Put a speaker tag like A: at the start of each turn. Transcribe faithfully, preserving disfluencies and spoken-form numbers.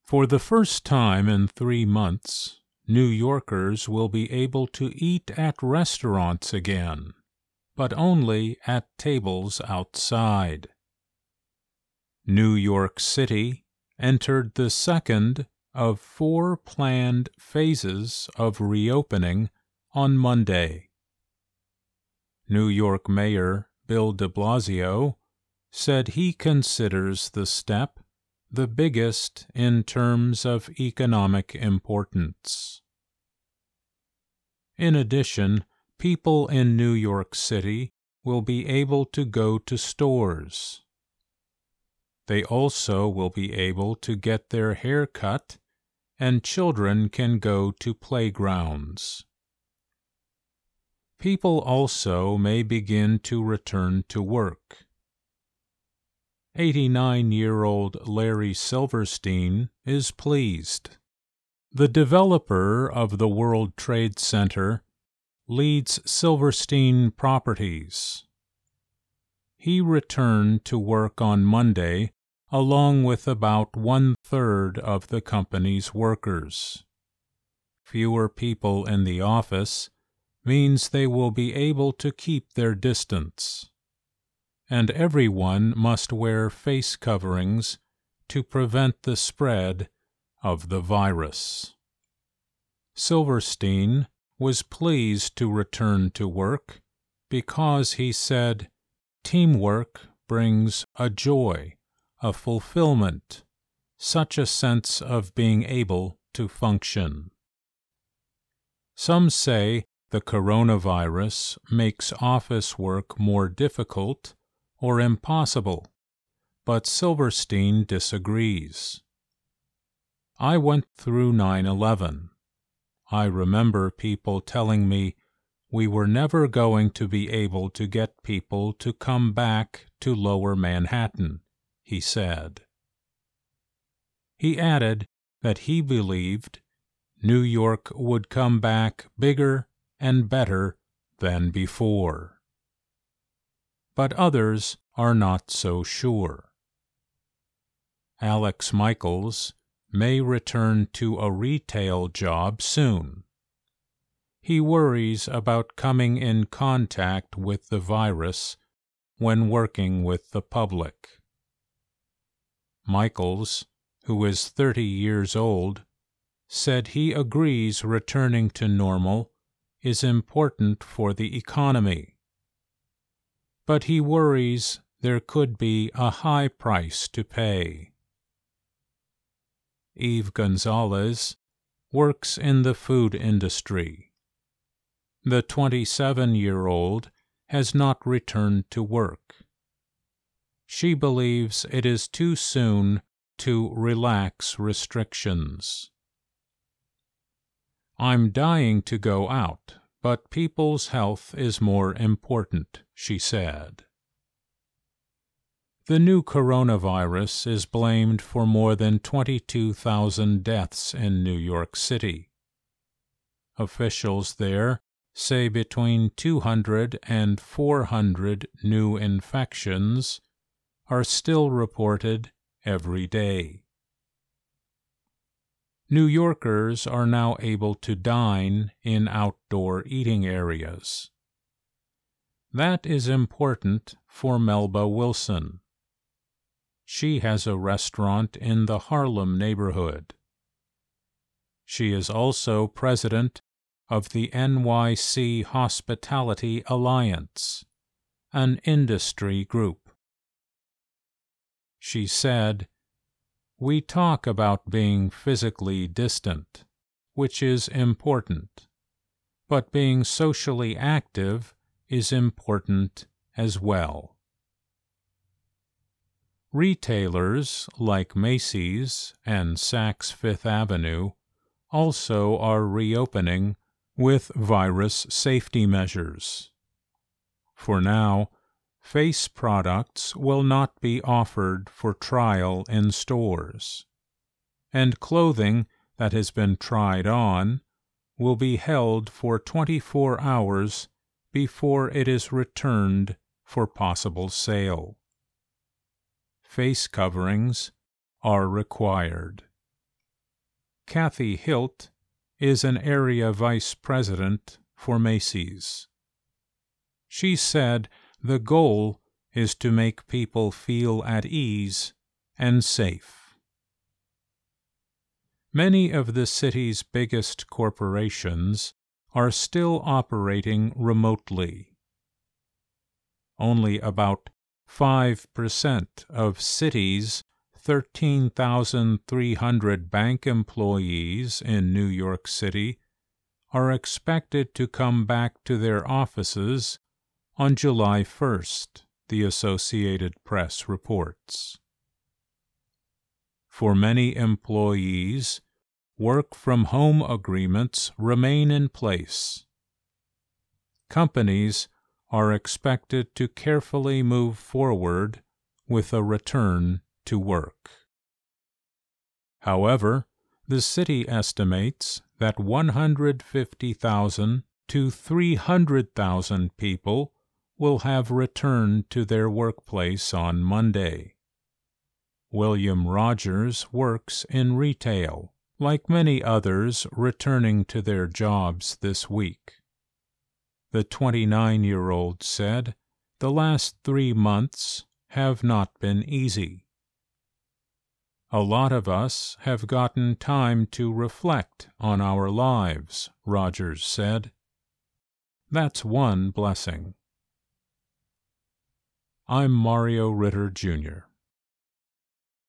A: For the first time in three months, New Yorkers will be able to eat at restaurants again, but only at tables outside. New York City entered the second of four planned phases of reopening on Monday. New York Mayor Bill de Blasio said he considers the step the biggest in terms of economic importance. In addition, people in New York City will be able to go to stores. They also will be able to get their hair cut, and children can go to playgrounds. People also may begin to return to work. eighty-nine-year-old Larry Silverstein is pleased. The developer of the World Trade Center leads Silverstein Properties. He returned to work on Monday along with about one-third of the company's workers. Fewer people in the office means they will be able to keep their distance, and everyone must wear face coverings to prevent the spread of the virus. Silverstein was pleased to return to work because, he said, teamwork brings a joy, a fulfillment, such a sense of being able to function. Some say the coronavirus makes office work more difficult or impossible, but Silverstein disagrees. I went through nine eleven. I remember people telling me we were never going to be able to get people to come back to Lower Manhattan, he said. He added that he believed New York would come back bigger and better than before. But others are not so sure. Alex Michaels may return to a retail job soon. He worries about coming in contact with the virus when working with the public. Michaels, who is thirty years old, said he agrees returning to normal is important for the economy. But he worries there could be a high price to pay. Eve Gonzalez works in the food industry. The twenty-seven-year-old has not returned to work. She believes it is too soon to relax restrictions. I'm dying to go out, but people's health is more important, she said. The new coronavirus is blamed for more than twenty-two thousand deaths in New York City. Officials there say between two hundred and four hundred new infections are still reported every day. New Yorkers are now able to dine in outdoor eating areas. That is important for Melba Wilson. She has a restaurant in the Harlem neighborhood. She is also president of the N Y C Hospitality Alliance, an industry group. She said, "We talk about being physically distant, which is important, but being socially active is important as well." Retailers like Macy's and Saks Fifth Avenue also are reopening with virus safety measures. For now, face products will not be offered for trial in stores, and clothing that has been tried on will be held for twenty-four hours before it is returned for possible sale. Face coverings are required. Kathy Hilt is an area vice president for Macy's. She said the goal is to make people feel at ease and safe. Many of the city's biggest corporations are still operating remotely. Only about five percent of city's thirteen thousand three hundred bank employees in New York City are expected to come back to their offices on July first, the Associated Press reports. For many employees, work-from-home agreements remain in place. Companies are expected to carefully move forward with a return to work. However, the city estimates that one hundred fifty thousand to three hundred thousand people will have returned to their workplace on Monday. William Rogers works in retail, like many others returning to their jobs this week. The twenty-nine-year-old said, "The last three months have not been easy. A lot of us have gotten time to reflect on our lives," Rogers said. "That's one blessing." I'm Mario Ritter, Junior